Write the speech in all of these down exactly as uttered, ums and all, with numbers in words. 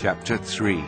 Chapter three.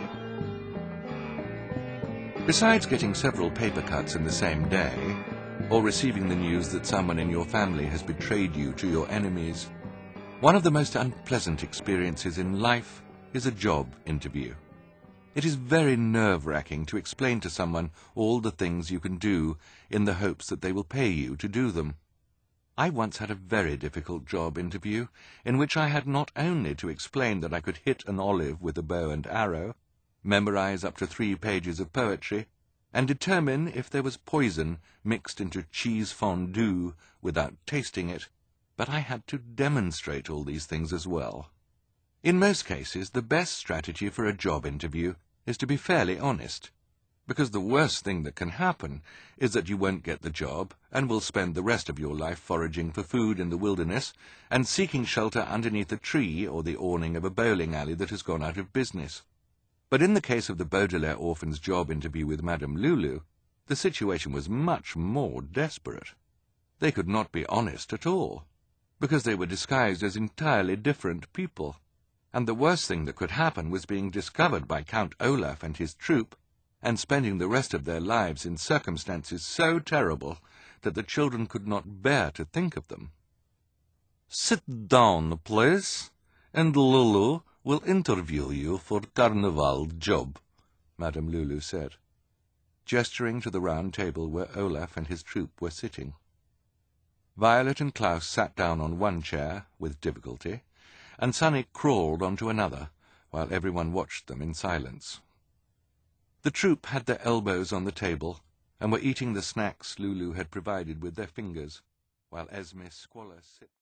Besides getting several paper cuts in the same day, or receiving the news that someone in your family has betrayed you to your enemies, one of the most unpleasant experiences in life is a job interview. It is very nerve-wracking to explain to someone all the things you can do in the hopes that they will pay you to do them. I once had a very difficult job interview in which I had not only to explain that I could hit an olive with a bow and arrow, memorize up to three pages of poetry, and determine if there was poison mixed into cheese fondue without tasting it, but I had to demonstrate all these things as well. In most cases, the best strategy for a job interview is to be fairly honest, because the worst thing that can happen is that you won't get the job and will spend the rest of your life foraging for food in the wilderness and seeking shelter underneath a tree or the awning of a bowling alley that has gone out of business. But in the case of the Baudelaire orphans' job interview with Madame Lulu, the situation was much more desperate. They could not be honest at all, because they were disguised as entirely different people, and the worst thing that could happen was being discovered by Count Olaf and his troop, and spending the rest of their lives in circumstances so terrible that the children could not bear to think of them. "Sit down, please, and Lulu will interview you for Carnival job," Madame Lulu said, gesturing to the round table where Olaf and his troop were sitting. Violet and Klaus sat down on one chair, with difficulty, and Sunny crawled onto another, while everyone watched them in silence. The troop had their elbows on the table, and were eating the snacks Lulu had provided with their fingers, while Esme Squalor sipped